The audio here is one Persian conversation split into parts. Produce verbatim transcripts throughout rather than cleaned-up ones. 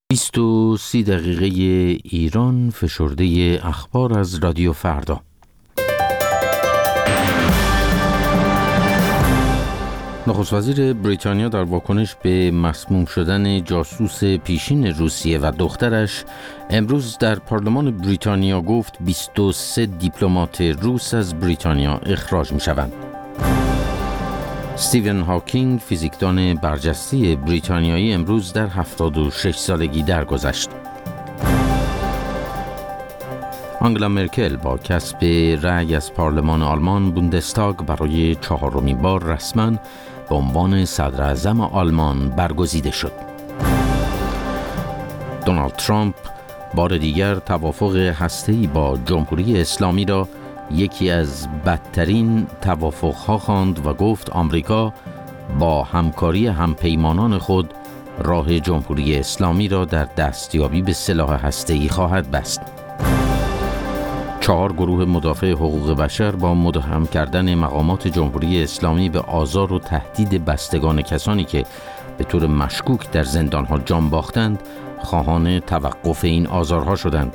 بیست و سی دقیقه ایران فشرده اخبار از رادیو فردا. نخست وزیر بریتانیا در واکنش به مسموم شدن جاسوس پیشین روسیه و دخترش امروز در پارلمان بریتانیا گفت بیست و سه دیپلمات روس از بریتانیا اخراج می شوند. استیون هاکینگ، فیزیکدان برجسته بریتانیایی، امروز در هفتاد و شش سالگی درگذشت. آنگلا مرکل با کسب رأی از پارلمان آلمان بوندستاگ برای چهارمین بار رسما به عنوان صدر اعظم آلمان برگزیده شد. دونالد ترامپ بار دیگر توافق هسته‌ای با جمهوری اسلامی را یکی از بدترین توافق‌ها خواند و گفت آمریکا با همکاری همپیمانان خود راه جمهوری اسلامی را در دستیابی به سلاح هسته‌ای خواهد بست. چهار گروه مدافع حقوق بشر با متهم کردن مقامات جمهوری اسلامی به آزار و تهدید بستگان کسانی که به طور مشکوک در زندان‌ها جان باختند، خواهان توقف این آزارها شدند.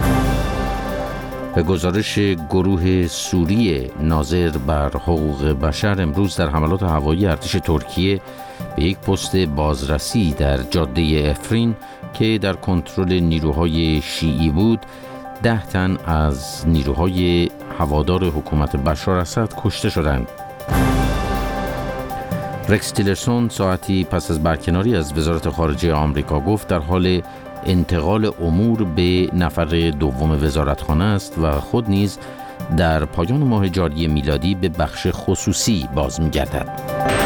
به گزارش گروه سوری ناظر بر حقوق بشر، امروز در حملات هوایی ارتش ترکیه به یک پست بازرسی در جاده افرین که در کنترل نیروهای شیعی بود، ده تن از نیروهای هوادار حکومت بشار اسد کشته شدند. رکس تیلرسون ساعتی پس از برکناری از وزارت خارجه آمریکا گفت در حال انتقال امور به نفر دوم وزارتخانه است و خود نیز در پایان ماه جاری میلادی به بخش خصوصی باز می‌گردد.